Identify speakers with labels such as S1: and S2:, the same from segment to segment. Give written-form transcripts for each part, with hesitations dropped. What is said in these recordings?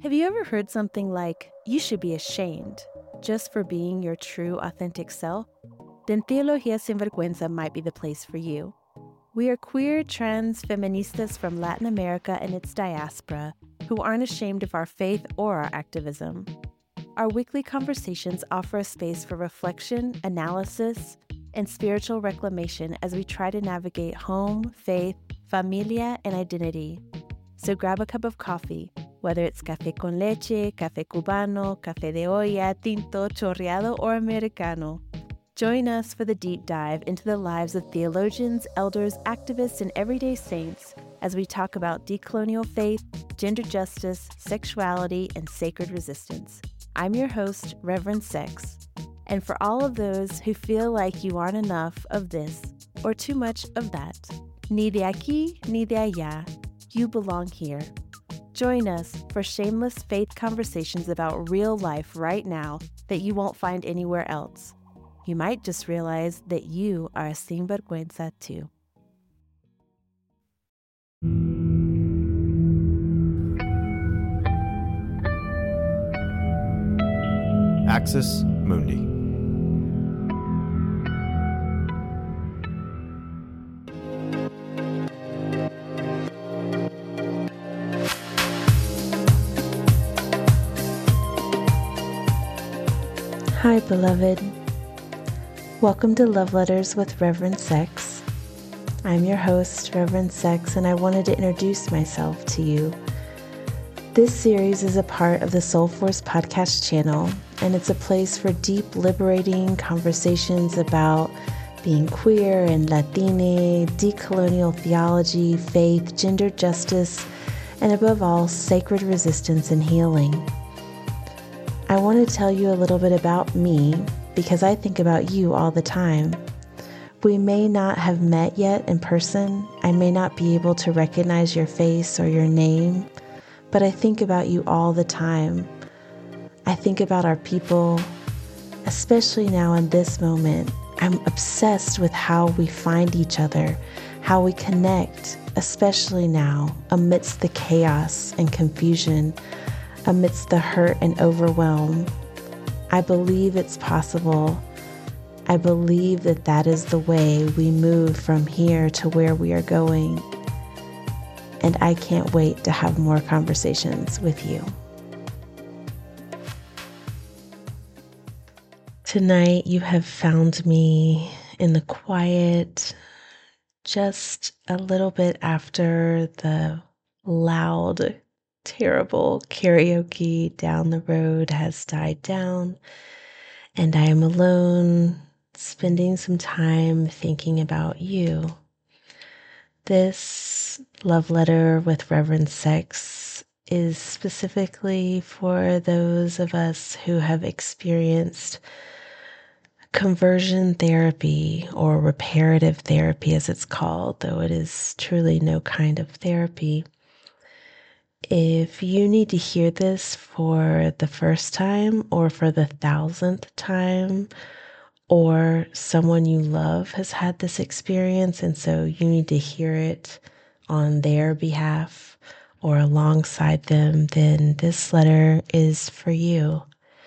S1: Have you ever heard something like, you should be ashamed just for being your true, authentic self? Then Teología Sin Vergüenza might be the place for you. We are queer, trans, feministas from Latin America and its diaspora who aren't ashamed of our faith or our activism. Our weekly conversations offer a space for reflection, analysis, and spiritual reclamation as we try to navigate home, faith, familia, and identity. So grab a cup of coffee, whether it's café con leche, café cubano, café de olla, tinto, chorreado, or americano. Join us for the deep dive into the lives of theologians, elders, activists, and everyday saints as we talk about decolonial faith, gender justice, sexuality, and sacred resistance. I'm your host, Reverend Sex. And for all of those who feel like you aren't enough of this or too much of that, ni de aquí ni de allá, you belong here. Join us for shameless faith conversations about real life right now that you won't find anywhere else. You might just realize that you are a sinvergüenza too.
S2: Axis Mundi.
S1: Hi, beloved. Welcome to Love Letters with Reverend Sex. I'm your host, Reverend Sex, and I wanted to introduce myself to you. This series is a part of the Soul Force podcast channel, and it's a place for deep, liberating conversations about being queer and Latine, decolonial theology, faith, gender justice, and above all, sacred resistance and healing. I want to tell you a little bit about me because I think about you all the time. We may not have met yet in person. I may not be able to recognize your face or your name, but I think about you all the time. I think about our people, especially now in this moment. I'm obsessed with how we find each other, how we connect, especially now amidst the chaos and confusion, amidst the hurt and overwhelm. I believe it's possible. I believe that that is the way we move from here to where we are going. And I can't wait to have more conversations with you. Tonight, you have found me in the quiet, just a little bit after the loud, terrible karaoke down the road has died down, and I am alone, spending some time thinking about you. This love letter with Reverend Sex is specifically for those of us who have experienced conversion therapy, or reparative therapy as it's called, though it is truly no kind of therapy. If you need to hear this for the first time or for the 1,000th time, or someone you love has had this experience and so you need to hear it on their behalf or alongside them, then this letter is for you.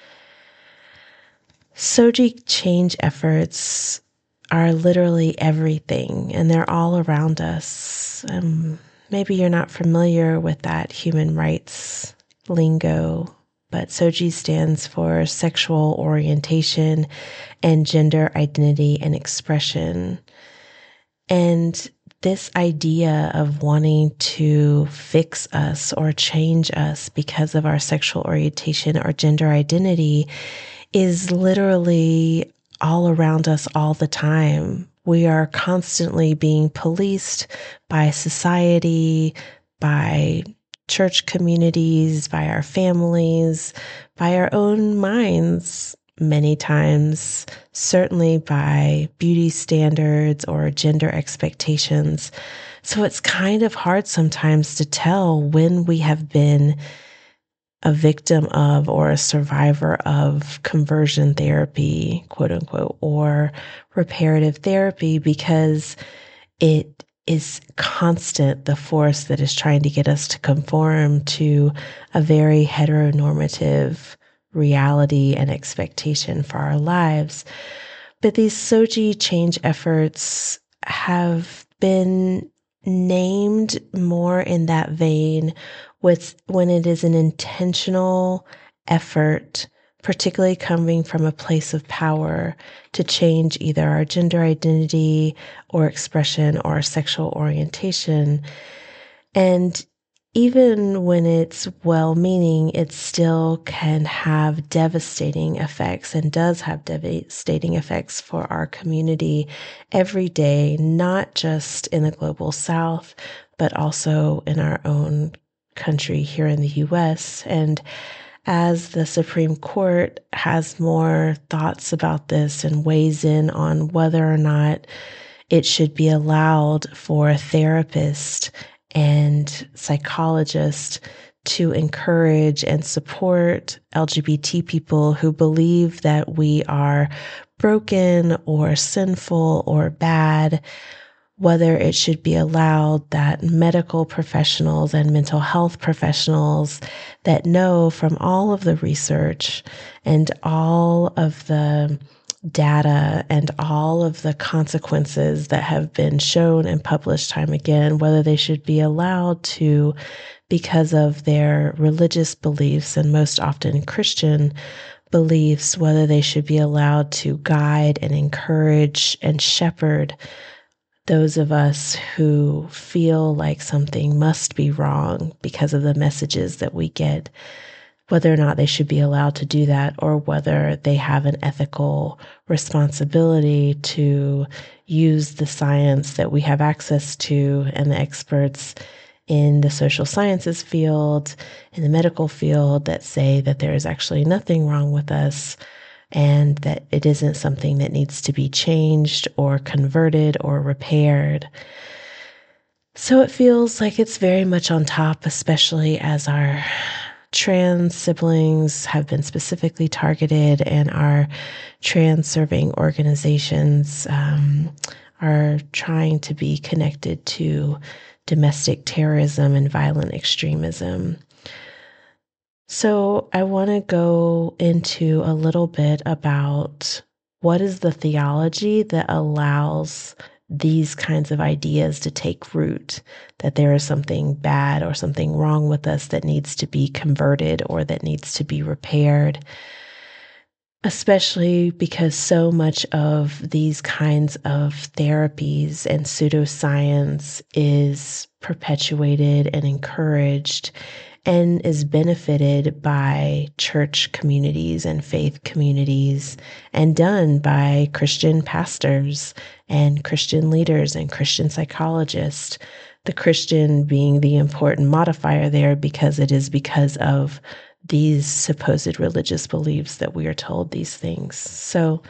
S1: Soji change efforts are literally everything, and they're all around us. Maybe you're not familiar with that human rights lingo, but SOGI stands for sexual orientation and gender identity and expression. And this idea of wanting to fix us or change us because of our sexual orientation or gender identity is literally all around us all the time. We are constantly being policed by society, by church communities, by our families, by our own minds, many times, certainly by beauty standards or gender expectations. So it's kind of hard sometimes to tell when we have been a victim of or a survivor of conversion therapy, quote unquote, or reparative therapy, because it is constant, the force that is trying to get us to conform to a very heteronormative reality and expectation for our lives. But these Soji change efforts have been named more in that vein when it is an intentional effort, particularly coming from a place of power, to change either our gender identity or expression or our sexual orientation. And even when it's well-meaning, it still can have devastating effects and does have devastating effects for our community every day, not just in the global South, but also in our own country here in the US. And as the Supreme Court has more thoughts about this and weighs in on whether or not it should be allowed for a therapist and psychologists to encourage and support LGBT people who believe that we are broken or sinful or bad, whether it should be allowed that medical professionals and mental health professionals that know from all of the research and all of the data and all of the consequences that have been shown and published time again, whether they should be allowed to, because of their religious beliefs and most often Christian beliefs, whether they should be allowed to guide and encourage and shepherd those of us who feel like something must be wrong because of the messages that we get, whether or not they should be allowed to do that, or whether they have an ethical responsibility to use the science that we have access to and the experts in the social sciences field, in the medical field, that say that there is actually nothing wrong with us and that it isn't something that needs to be changed or converted or repaired. So it feels like it's very much on top, especially as our trans siblings have been specifically targeted and our trans serving organizations are trying to be connected to domestic terrorism and violent extremism. So I want to go into a little bit about what is the theology that allows these kinds of ideas to take root, that there is something bad or something wrong with us that needs to be converted or that needs to be repaired, especially because so much of these kinds of therapies and pseudoscience is perpetuated and encouraged and is benefited by church communities and faith communities and done by Christian pastors and Christian leaders and Christian psychologists. The Christian being the important modifier there because it is because of these supposed religious beliefs that we are told these things. So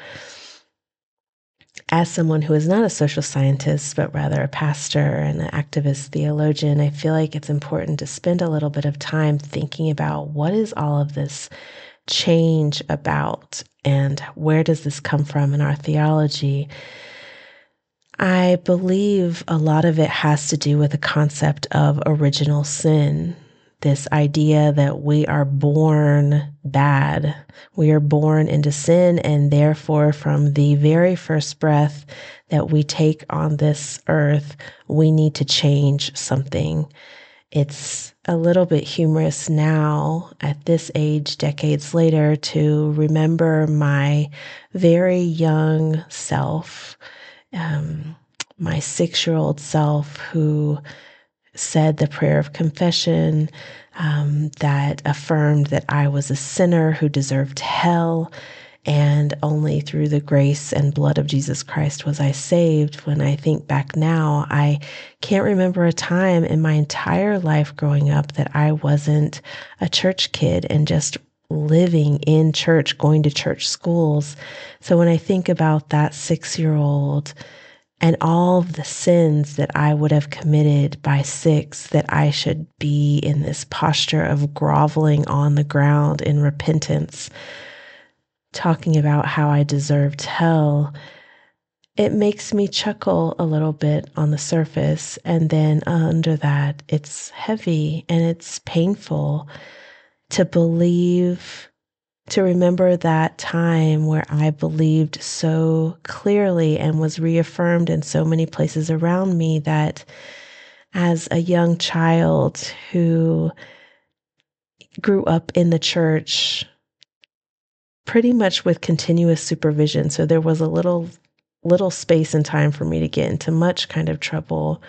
S1: as someone who is not a social scientist, but rather a pastor and an activist theologian, I feel like it's important to spend a little bit of time thinking about what is all of this change about and where does this come from in our theology. I believe a lot of it has to do with the concept of original sin. This idea that we are born bad. We are born into sin, and therefore from the very first breath that we take on this earth, we need to change something. It's a little bit humorous now at this age, decades later, to remember my very young self, my 6-year-old self who said the prayer of confession that affirmed that I was a sinner who deserved hell, and only through the grace and blood of Jesus Christ was I saved. When I think back now, I can't remember a time in my entire life growing up that I wasn't a church kid and just living in church, going to church schools. So when I think about that 6-year-old and all of the sins that I would have committed by 6, that I should be in this posture of groveling on the ground in repentance, talking about how I deserved hell, it makes me chuckle a little bit on the surface. And then under that, it's heavy and it's painful to believe, to remember that time where I believed so clearly and was reaffirmed in so many places around me that as a young child who grew up in the church pretty much with continuous supervision, so there was a little space and time for me to get into much kind of trouble.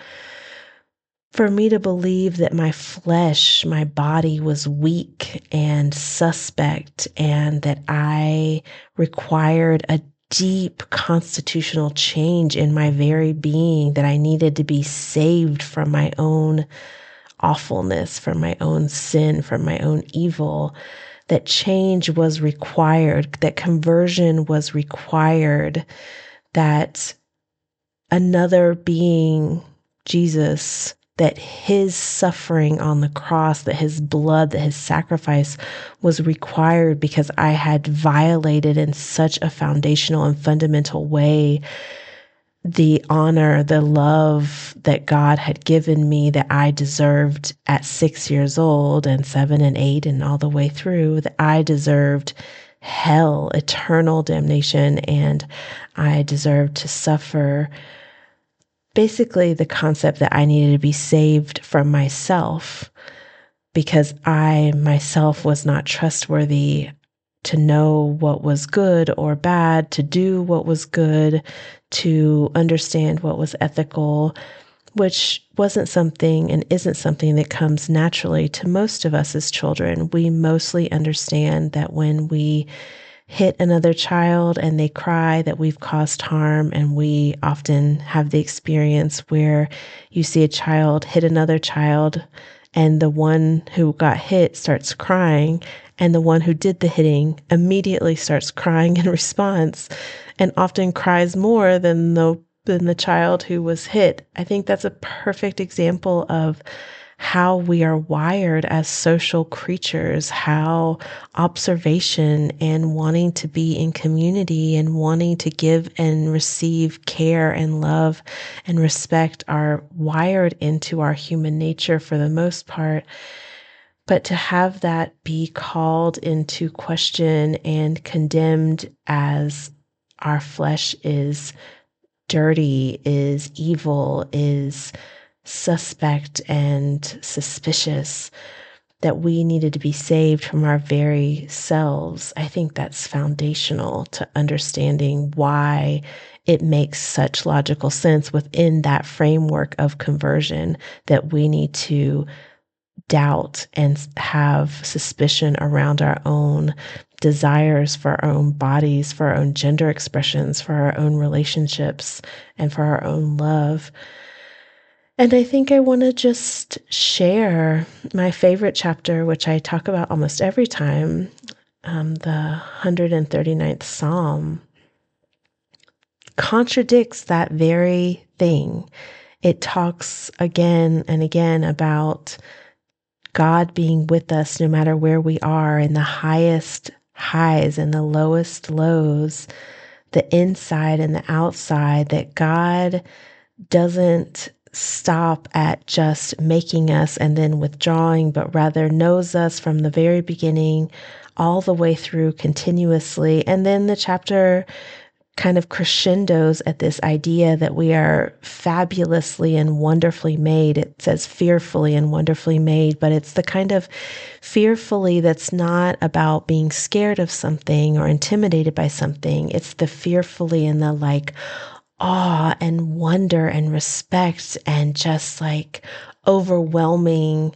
S1: For me to believe that my flesh, my body was weak and suspect, and that I required a deep constitutional change in my very being, that I needed to be saved from my own awfulness, from my own sin, from my own evil, that change was required, that conversion was required, that another being, Jesus, that his suffering on the cross, that his blood, that his sacrifice was required because I had violated in such a foundational and fundamental way the honor, the love that God had given me that I deserved at 6 years old and 7 and 8 and all the way through, that I deserved hell, eternal damnation, and I deserved to suffer. Basically, the concept that I needed to be saved from myself because I myself was not trustworthy to know what was good or bad, to do what was good, to understand what was ethical, which wasn't something and isn't something that comes naturally to most of us as children. We mostly understand that when we hit another child and they cry, that we've caused harm. And we often have the experience where you see a child hit another child and the one who got hit starts crying, and the one who did the hitting immediately starts crying in response, and often cries more than the child who was hit. I think that's a perfect example of how we are wired as social creatures, how observation and wanting to be in community and wanting to give and receive care and love and respect are wired into our human nature for the most part. But to have that be called into question and condemned as our flesh is dirty, is evil, is suspect and suspicious, that we needed to be saved from our very selves, I think that's foundational to understanding why it makes such logical sense within that framework of conversion that we need to doubt and have suspicion around our own desires for our own bodies, for our own gender expressions, for our own relationships, and for our own love. And I think I want to just share my favorite chapter, which I talk about almost every time, the 139th Psalm, contradicts that very thing. It talks again and again about God being with us no matter where we are, in the highest highs and the lowest lows, the inside and the outside, that God doesn't stop at just making us and then withdrawing, but rather knows us from the very beginning all the way through continuously. And then the chapter kind of crescendos at this idea that we are fabulously and wonderfully made. It says fearfully and wonderfully made, but it's the kind of fearfully that's not about being scared of something or intimidated by something. It's the fearfully and the like awe and wonder and respect and just like overwhelming,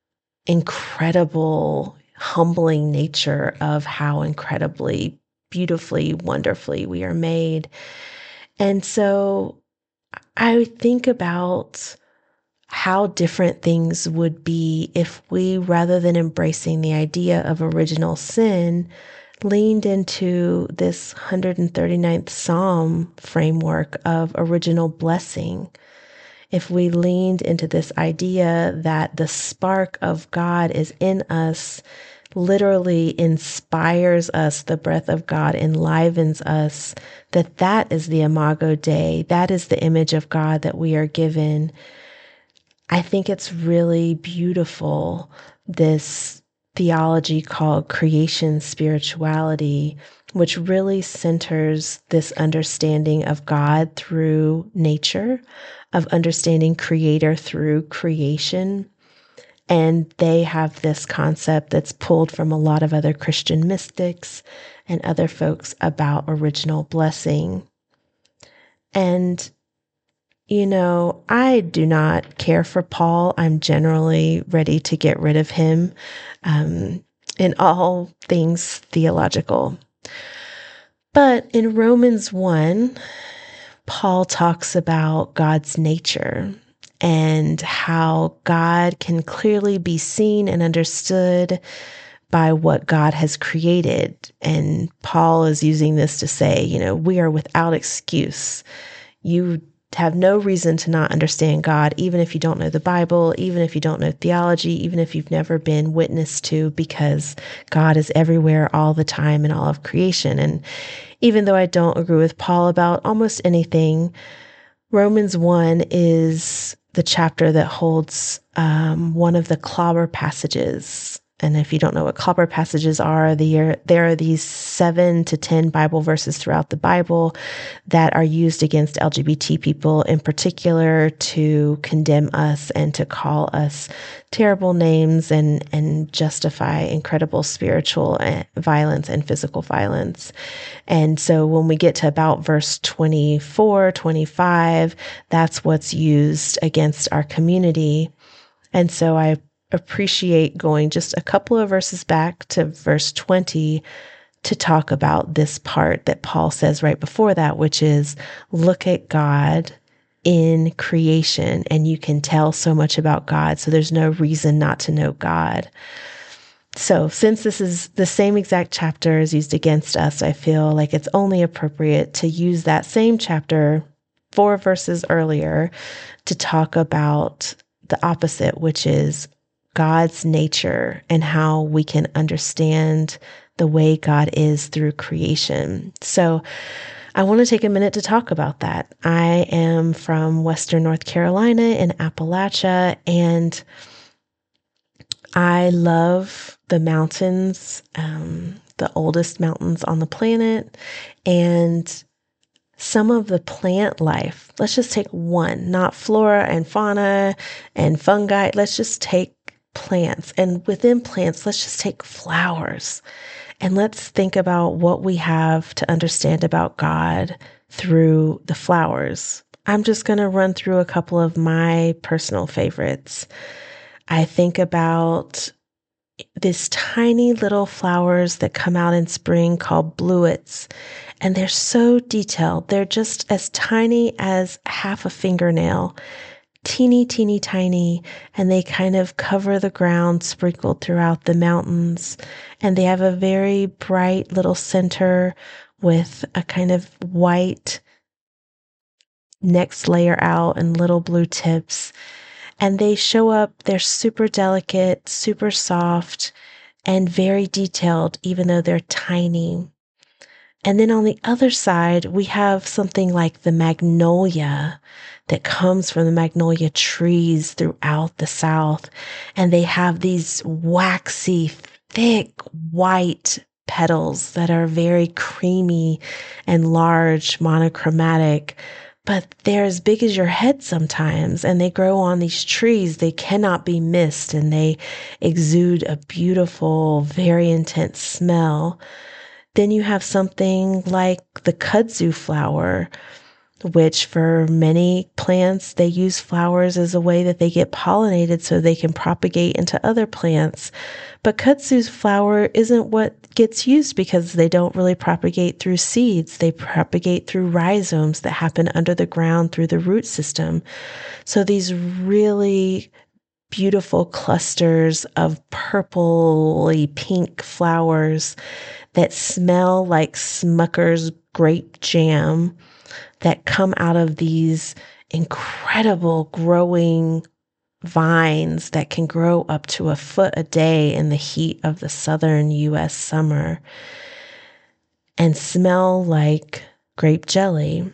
S1: incredible, humbling nature of how incredibly, beautifully, wonderfully we are made. And so I think about how different things would be if we, rather than embracing the idea of original sin, leaned into this 139th Psalm framework of original blessing. If we leaned into this idea that the spark of God is in us, literally inspires us, the breath of God enlivens us, that is the Imago Dei, that is the image of God that we are given. I think it's really beautiful, this theology called creation spirituality, which really centers this understanding of God through nature, of understanding Creator through creation. And they have this concept that's pulled from a lot of other Christian mystics and other folks about original blessing. And, I do not care for Paul. I'm generally ready to get rid of him in all things theological. But in Romans 1, Paul talks about God's nature and how God can clearly be seen and understood by what God has created. And Paul is using this to say, we are without excuse. You have no reason to not understand God, even if you don't know the Bible, even if you don't know theology, even if you've never been witnessed to, because God is everywhere all the time in all of creation. And even though I don't agree with Paul about almost anything, Romans 1 is the chapter that holds one of the clobber passages. And if you don't know what clobber passages are, there are these 7 to 10 Bible verses throughout the Bible that are used against LGBT people in particular to condemn us and to call us terrible names and justify incredible spiritual violence and physical violence. And so when we get to about verse 24, 25, that's what's used against our community. And so I appreciate going just a couple of verses back to verse 20 to talk about this part that Paul says right before that, which is, look at God in creation and you can tell so much about God. So there's no reason not to know God. So since this is the same exact chapter as used against us, I feel like it's only appropriate to use that same chapter 4 verses earlier to talk about the opposite, which is God's nature and how we can understand the way God is through creation. So I want to take a minute to talk about that. I am from Western North Carolina in Appalachia, and I love the mountains, the oldest mountains on the planet, and some of the plant life. Let's just take one, not flora and fauna and fungi. Let's just take plants. And within plants, let's just take flowers. And let's think about what we have to understand about God through the flowers. I'm just going to run through a couple of my personal favorites. I think about these tiny little flowers that come out in spring called bluets. And they're so detailed. They're just as tiny as half a fingernail. Teeny, teeny, tiny, and they kind of cover the ground sprinkled throughout the mountains. And they have a very bright little center with a kind of white next layer out and little blue tips. And they show up, they're super delicate, super soft, and very detailed, even though they're tiny. And then on the other side, we have something like the magnolia that comes from the magnolia trees throughout the South. And they have these waxy, thick, white petals that are very creamy and large, monochromatic. But they're as big as your head sometimes, and they grow on these trees. They cannot be missed, and they exude a beautiful, very intense smell. Then you have something like the kudzu flower, which for many plants, they use flowers as a way that they get pollinated so they can propagate into other plants. But kudzu's flower isn't what gets used because they don't really propagate through seeds. They propagate through rhizomes that happen under the ground through the root system. So these really beautiful clusters of purpley pink flowers that smell like Smucker's grape jam that come out of these incredible growing vines that can grow up to a foot a day in the heat of the southern US summer and smell like grape jelly,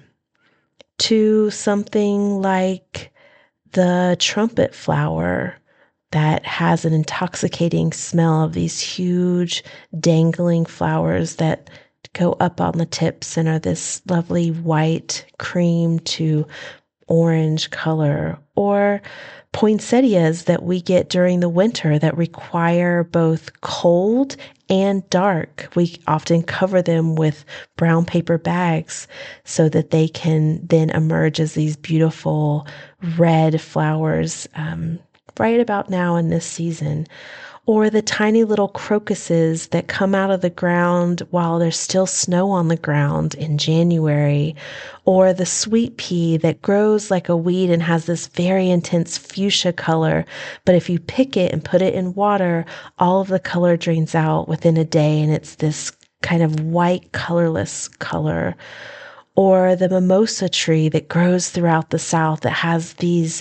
S1: to something like the trumpet flower that has an intoxicating smell of these huge dangling flowers that go up on the tips and are this lovely white cream to orange color, or poinsettias that we get during the winter that require both cold and dark. We often cover them with brown paper bags so that they can then emerge as these beautiful red flowers right about now in this season. Or the tiny little crocuses that come out of the ground while there's still snow on the ground in January. Or the sweet pea that grows like a weed and has this very intense fuchsia color. But if you pick it and put it in water, all of the color drains out within a day and it's this kind of white, colorless color. Or the mimosa tree that grows throughout the South that has these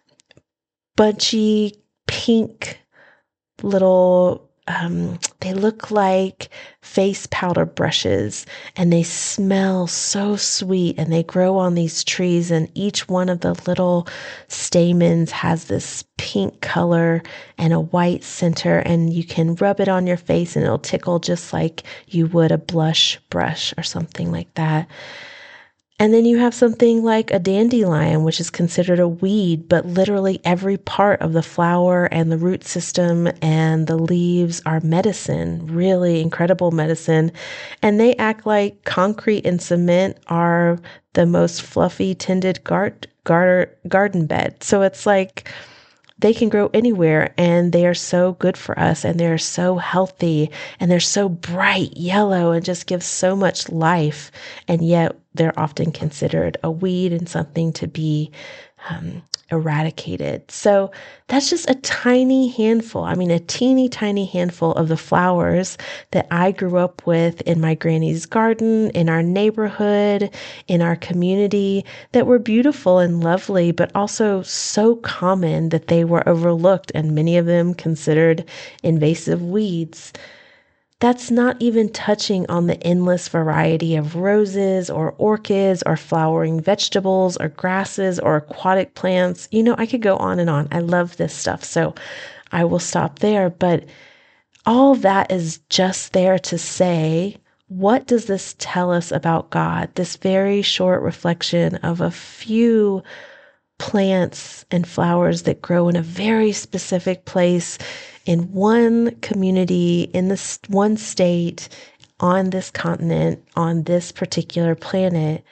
S1: bunchy pink little, they look like face powder brushes and they smell so sweet, and they grow on these trees, and each one of the little stamens has this pink color and a white center, and you can rub it on your face and it'll tickle just like you would a blush brush or something like that. And then you have something like a dandelion, which is considered a weed, but literally every part of the flower and the root system and the leaves are medicine, really incredible medicine. And they act like concrete and cement are the most fluffy, tended garden bed. So it's like they can grow anywhere, and they are so good for us, and they're so healthy, and they're so bright yellow and just give so much life. And yet they're often considered a weed and something to be eradicated. So that's just a tiny handful. I mean, a teeny tiny handful of the flowers that I grew up with in my granny's garden, in our neighborhood, in our community, that were beautiful and lovely, but also so common that they were overlooked and many of them considered invasive weeds. That's not even touching on the endless variety of roses or orchids or flowering vegetables or grasses or aquatic plants. You know, I could go on and on. I love this stuff, so I will stop there. But all that is just there to say, what does this tell us about God? This very short reflection of a few plants and flowers that grow in a very specific place in one community, in this one state, on this continent, on this particular planet.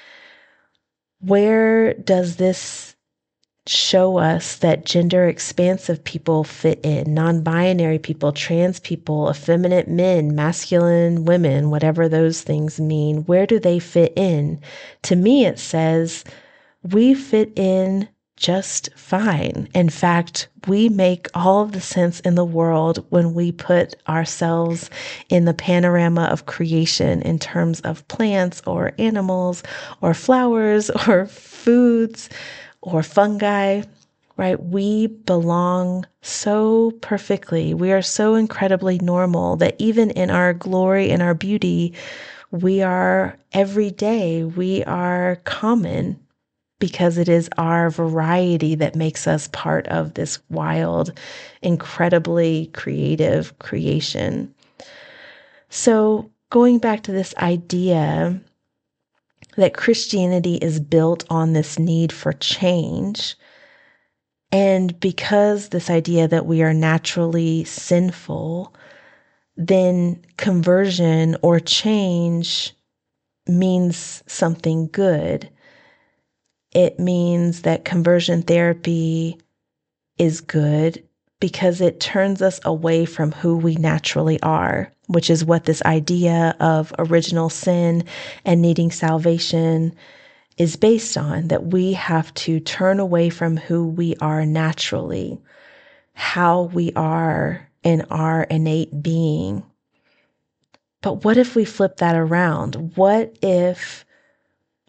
S1: Where does this show us that gender expansive people fit in? Non-binary people, trans people, effeminate men, masculine women, whatever those things mean. Where do they fit in? To me, it says we fit in just fine. In fact, we make all of the sense in the world when we put ourselves in the panorama of creation in terms of plants or animals or flowers or foods or fungi, right? We belong so perfectly. We are so incredibly normal that even in our glory and our beauty, we are everyday, we are common, because it is our variety that makes us part of this wild, incredibly creative creation. So going back to this idea that Christianity is built on this need for change, and because this idea that we are naturally sinful, then conversion or change means something good. It means that conversion therapy is good because it turns us away from who we naturally are, which is what this idea of original sin and needing salvation is based on, that we have to turn away from who we are naturally, how we are in our innate being. But what if we flip that around? What if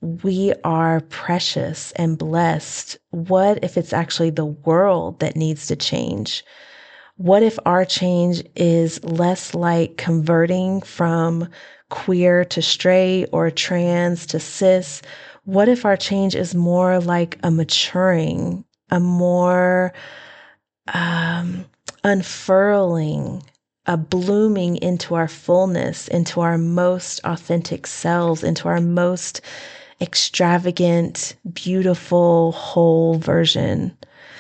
S1: we are precious and blessed? What if it's actually the world that needs to change? What if our change is less like converting from queer to straight or trans to cis? What if our change is more like a maturing, a more unfurling, a blooming into our fullness, into our most authentic selves, into our most extravagant, beautiful, whole version?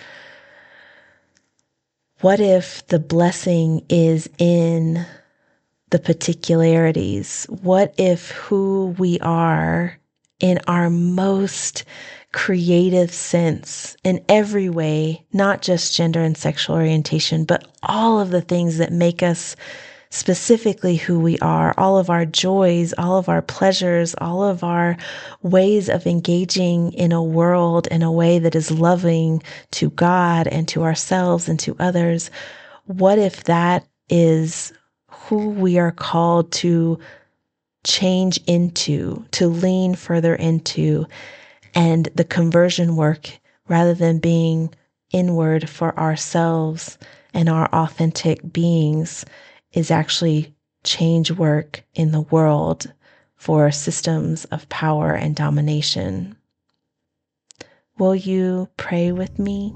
S1: What if the blessing is in the particularities? What if who we are in our most creative sense in every way, not just gender and sexual orientation, but all of the things that make us specifically who we are, all of our joys, all of our pleasures, all of our ways of engaging in a world in a way that is loving to God and to ourselves and to others? What if that is who we are called to change into, to lean further into, and the conversion work, rather than being inward for ourselves and our authentic beings, is actually change work in the world for systems of power and domination? Will you pray with me?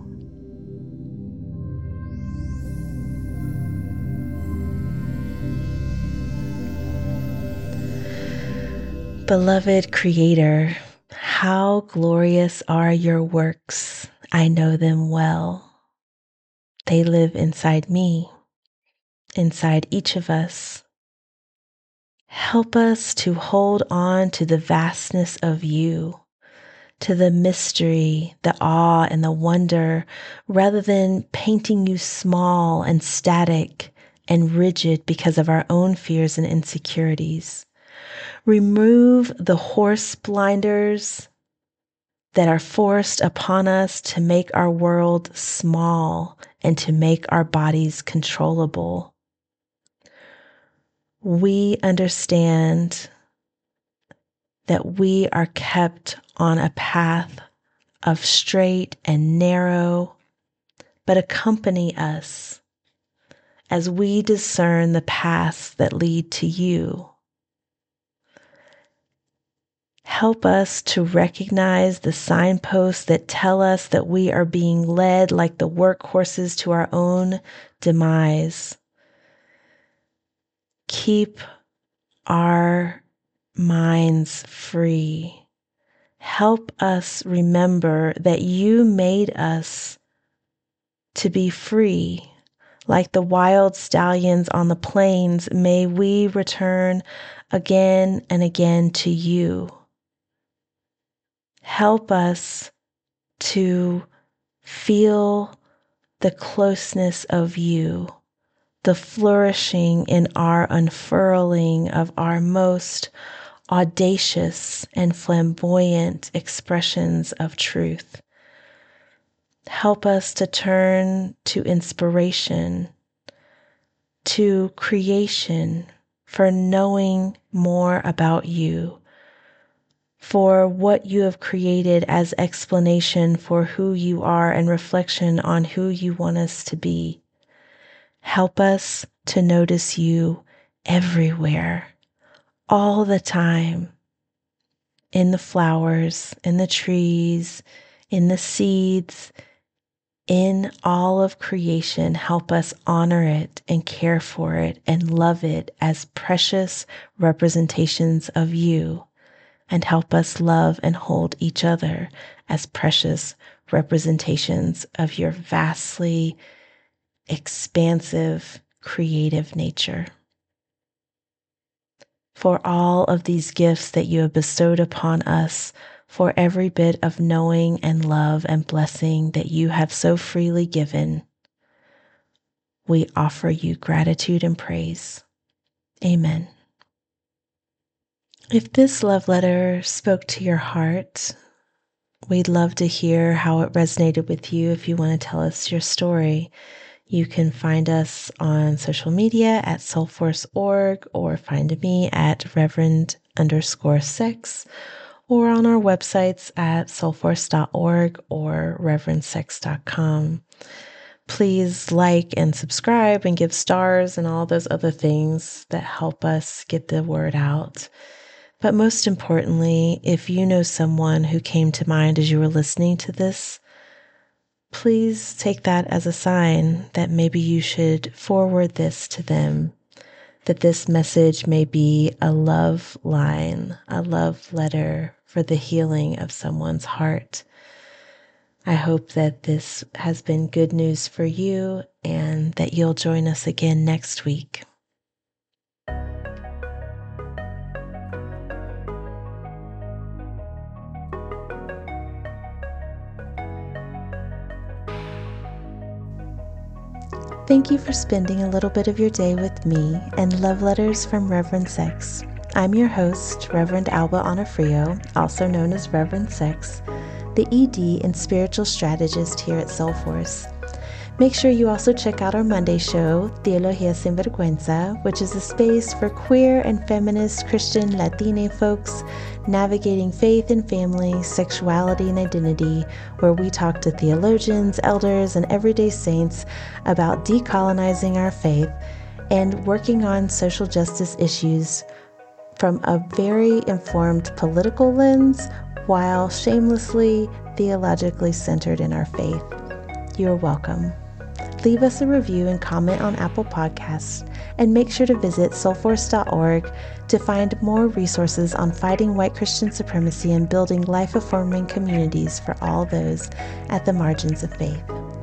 S1: Beloved Creator, how glorious are your works. I know them well. They live inside me, inside each of us. Help us to hold on to the vastness of you, to the mystery, the awe, and the wonder, rather than painting you small and static and rigid because of our own fears and insecurities. Remove the horse blinders that are forced upon us to make our world small and to make our bodies controllable. We understand that we are kept on a path of straight and narrow, but accompany us as we discern the paths that lead to you. Help us to recognize the signposts that tell us that we are being led like the workhorses to our own demise. Keep our minds free. Help us remember that you made us to be free. Like the wild stallions on the plains, may we return again and again to you. Help us to feel the closeness of you, the flourishing in our unfurling of our most audacious and flamboyant expressions of truth. Help us to turn to inspiration, to creation, for knowing more about you, for what you have created as explanation for who you are and reflection on who you want us to be. Help us to notice you everywhere, all the time, in the flowers, in the trees, in the seeds, in all of creation. Help us honor it and care for it and love it as precious representations of you. And help us love and hold each other as precious representations of your vastly expansive, creative nature. For all of these gifts that you have bestowed upon us, for every bit of knowing and love and blessing that you have so freely given, we offer you gratitude and praise. Amen. If this love letter spoke to your heart, we'd love to hear how it resonated with you. If you want to tell us your story, you can find us on social media at soulforce.org or find me at Reverend_Sex, or on our websites at soulforce.org or reverendsex.com. Please like and subscribe and give stars and all those other things that help us get the word out. But most importantly, if you know someone who came to mind as you were listening to this, please take that as a sign that maybe you should forward this to them, that this message may be a love line, a love letter for the healing of someone's heart. I hope that this has been good news for you and that you'll join us again next week. Thank you for spending a little bit of your day with me and Love Letters from Reverend Sex. I'm your host, Reverend Alba Onofrio, also known as Reverend Sex, the ED and spiritual strategist here at Soulforce. Make sure you also check out our Monday show, Teología Sin Vergüenza, which is a space for queer and feminist Christian Latine folks navigating faith and family, sexuality and identity, where we talk to theologians, elders, and everyday saints about decolonizing our faith and working on social justice issues from a very informed political lens while shamelessly theologically centered in our faith. You're welcome. Leave us a review and comment on Apple Podcasts, and make sure to visit soulforce.org to find more resources on fighting white Christian supremacy and building life-affirming communities for all those at the margins of faith.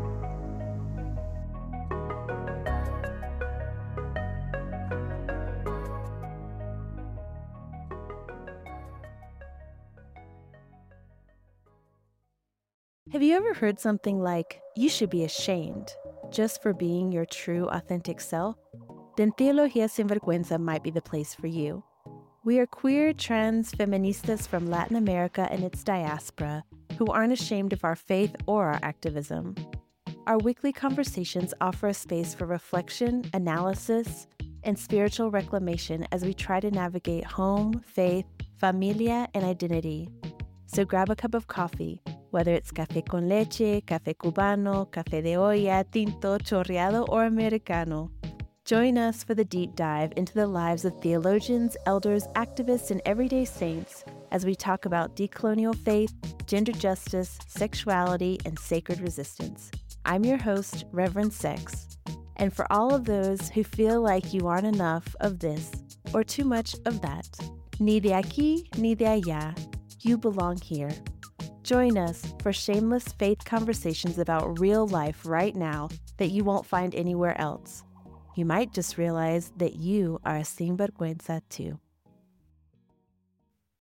S3: Have you ever heard something like, "You should be ashamed," just for being your true, authentic self? Then Teología Sin Vergüenza might be the place for you. We are queer, trans, feministas from Latin America and its diaspora who aren't ashamed of our faith or our activism. Our weekly conversations offer a space for reflection, analysis, and spiritual reclamation as we try to navigate home, faith, familia, and identity. So grab a cup of coffee, whether it's café con leche, café cubano, café de olla, tinto, chorreado, or americano. Join us for the deep dive into the lives of theologians, elders, activists, and everyday saints as we talk about decolonial faith, gender justice, sexuality, and sacred resistance. I'm your host, Reverend Sex. And for all of those who feel like you aren't enough of this or too much of that, ni de aquí, ni de allá, you belong here. Join us for shameless faith conversations about real life right now that you won't find anywhere else. You might just realize that you are a sinvergüenza too.